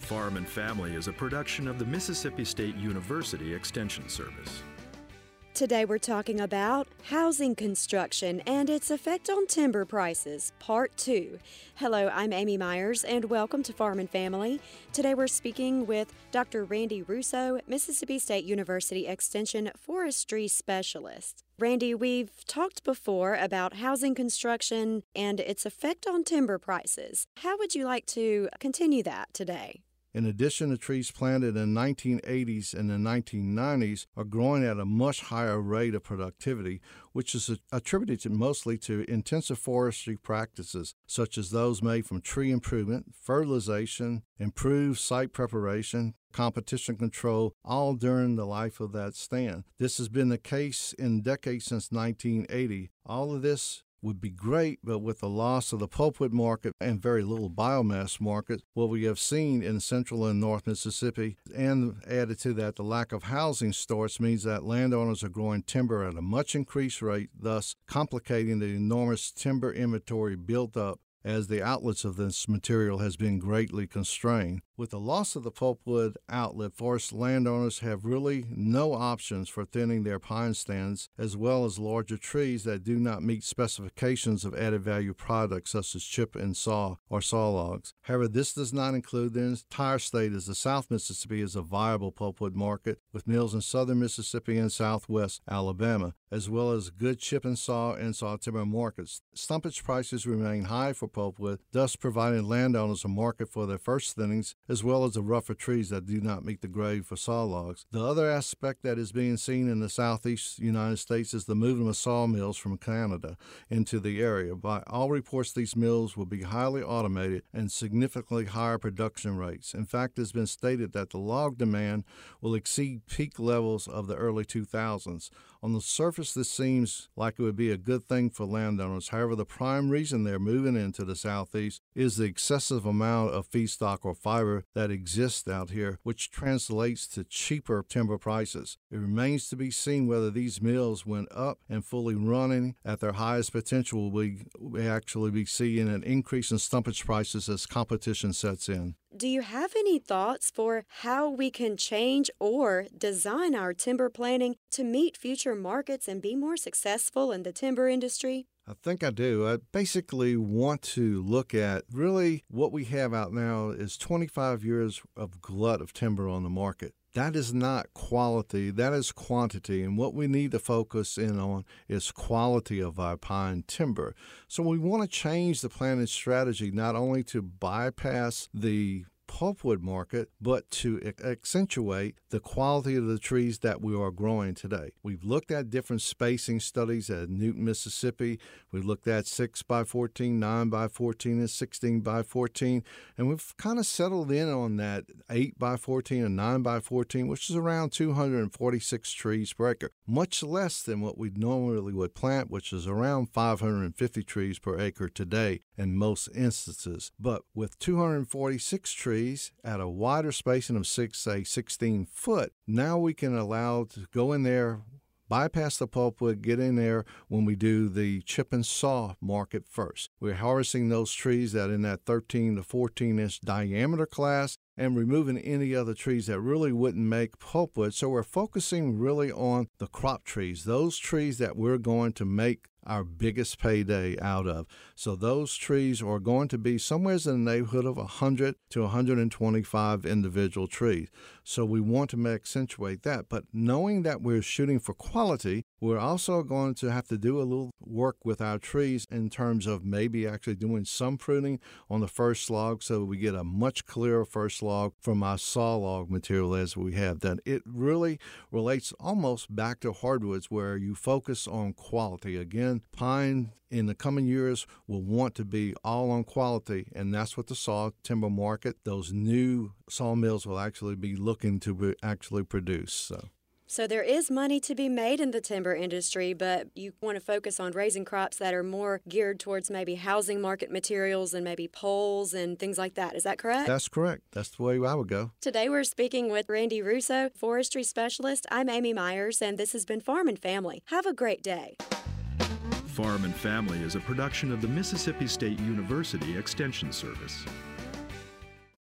Farm and Family is a production of the Mississippi State University Extension Service. Today we're talking about housing construction and its effect on timber prices, Part 2. Hello, I'm Amy Myers, and welcome to Farm and Family. Today we're speaking with Dr. Randy Russo, Mississippi State University Extension Forestry Specialist. Randy, we've talked before about housing construction and its effect on timber prices. How would you like to continue that today? In addition, the trees planted in the 1980s and the 1990s are growing at a much higher rate of productivity, which is attributed mostly to intensive forestry practices, such as those made from tree improvement, fertilization, improved site preparation, competition control, all during the life of that stand. This has been the case in decades since 1980. All of this would be great, but with the loss of the pulpwood market and very little biomass market, what we have seen in central and north Mississippi, and added to that, the lack of housing starts means that landowners are growing timber at a much increased rate, thus complicating the enormous timber inventory built up as the outlets of this material has been greatly constrained. With the loss of the pulpwood outlet, forest landowners have really no options for thinning their pine stands, as well as larger trees that do not meet specifications of added value products such as chip and saw or saw logs. However, this does not include the entire state, as the South Mississippi is a viable pulpwood market, with mills in southern Mississippi and southwest Alabama, as well as good chip and saw timber markets. Stumpage prices remain high for pulpwood, thus providing landowners a market for their first thinnings, as well as the rougher trees that do not meet the grade for saw logs. The other aspect that is being seen in the southeast United States is the movement of sawmills from Canada into the area. By all reports, these mills will be highly automated and significantly higher production rates. In fact, it has been stated that the log demand will exceed peak levels of the early 2000s. On the surface, this seems like it would be a good thing for landowners. However, the prime reason they're moving into the southeast is the excessive amount of feedstock or fiber that exists out here, which translates to cheaper timber prices. It remains to be seen whether these mills, when up and fully running at their highest potential, will actually be seeing an increase in stumpage prices as competition sets in. Do you have any thoughts for how we can change or design our timber planning to meet future markets and be more successful in the timber industry? I think I do. I basically want to look at really what we have out now is 25 years of glut of timber on the market. That is not quality, that is quantity. And what we need to focus in on is quality of our pine timber. So we want to change the planting strategy not only to bypass the pulpwood market, but to accentuate the quality of the trees that we are growing today. We've looked at different spacing studies at Newton, Mississippi. We've looked at 6x14, 9x14, and 16x14, and we've kind of settled in on that 8x14 and 9x14, which is around 246 trees per acre, much less than what we normally would plant, which is around 550 trees per acre today in most instances. But with 246 trees at a wider spacing of 16 foot, now we can allow to go in there, bypass the pulpwood, get in there when we do the chip and saw market first. We're harvesting those trees that in that 13 to 14 inch diameter class and removing any other trees that really wouldn't make pulpwood. So we're focusing really on the crop trees, those trees that we're going to make our biggest payday out of. So those trees are going to be somewhere in the neighborhood of 100 to 125 individual trees. So we want to accentuate that. But knowing that we're shooting for quality, we're also going to have to do a little work with our trees in terms of maybe actually doing some pruning on the first log so we get a much clearer first log from our saw log material as we have done. It really relates almost back to hardwoods where you focus on quality. Again, pine in the coming years will want to be all on quality, and that's what the saw timber market, those new sawmills will actually be looking to actually produce. So there is money to be made in the timber industry, but you want to focus on raising crops that are more geared towards maybe housing market materials and maybe poles and things like that. Is that correct? That's correct. That's the way I would go. Today we're speaking with Randy Russo, forestry specialist. I'm Amy Myers, and this has been Farm and Family. Have a great day. Farm and Family is a production of the Mississippi State University Extension Service.